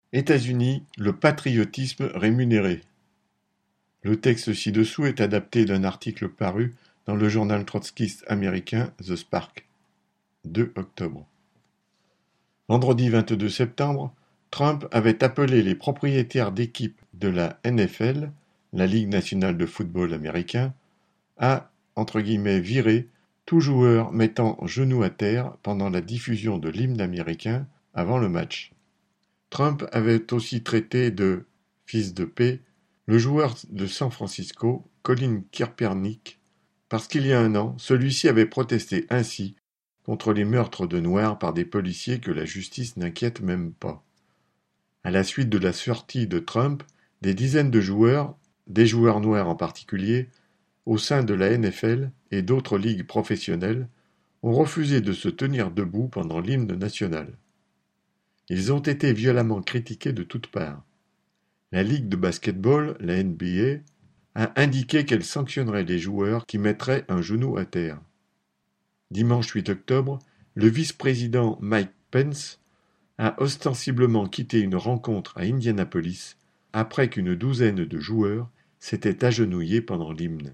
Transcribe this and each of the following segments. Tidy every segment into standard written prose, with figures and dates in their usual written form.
États-Unis, le patriotisme rémunéré. Le texte ci-dessous est adapté d'un article paru dans le journal trotskiste américain The Spark, 2 octobre. Vendredi 22 septembre, Trump avait appelé les propriétaires d'équipes de la NFL, la Ligue nationale de football américain, à « virer » tout joueur mettant genou à terre pendant la diffusion de l'hymne américain avant le match. Trump avait aussi traité de « fils de paix » le joueur de San Francisco, Colin Kaepernick, parce qu'il y a un an, celui-ci avait protesté ainsi contre les meurtres de Noirs par des policiers que la justice n'inquiète même pas. À la suite de la sortie de Trump, des dizaines de joueurs, des joueurs noirs en particulier, au sein de la NFL et d'autres ligues professionnelles, ont refusé de se tenir debout pendant l'hymne national. Ils ont été violemment critiqués de toutes parts. La ligue de basket-ball, la NBA, a indiqué qu'elle sanctionnerait les joueurs qui mettraient un genou à terre. Dimanche 8 octobre, le vice-président Mike Pence a ostensiblement quitté une rencontre à Indianapolis après qu'une douzaine de joueurs s'étaient agenouillés pendant l'hymne.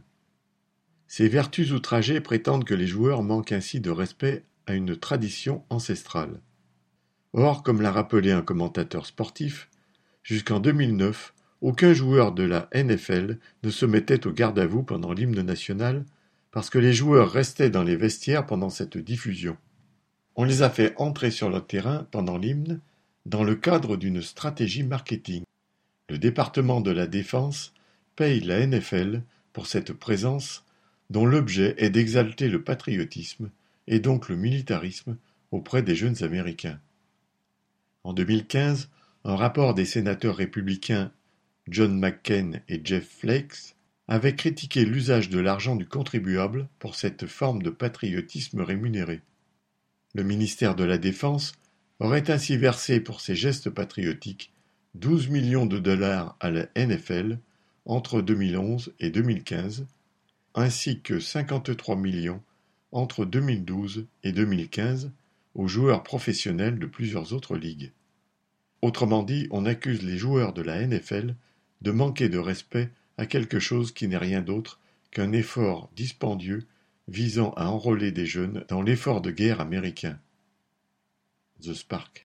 Ces vertus outragées prétendent que les joueurs manquent ainsi de respect à une tradition ancestrale. Or, comme l'a rappelé un commentateur sportif, jusqu'en 2009, aucun joueur de la NFL ne se mettait au garde-à-vous pendant l'hymne national parce que les joueurs restaient dans les vestiaires pendant cette diffusion. On les a fait entrer sur le terrain pendant l'hymne dans le cadre d'une stratégie marketing. Le département de la Défense paye la NFL pour cette présence dont l'objet est d'exalter le patriotisme et donc le militarisme auprès des jeunes Américains. En 2015, un rapport des sénateurs républicains John McCain et Jeff Flake avait critiqué l'usage de l'argent du contribuable pour cette forme de patriotisme rémunéré. Le ministère de la Défense aurait ainsi versé pour ces gestes patriotiques 12 millions de dollars à la NFL entre 2011 et 2015, ainsi que 53 millions entre 2012 et 2015 aux joueurs professionnels de plusieurs autres ligues. Autrement dit, on accuse les joueurs de la NFL de manquer de respect à quelque chose qui n'est rien d'autre qu'un effort dispendieux visant à enrôler des jeunes dans l'effort de guerre américain. The Spark.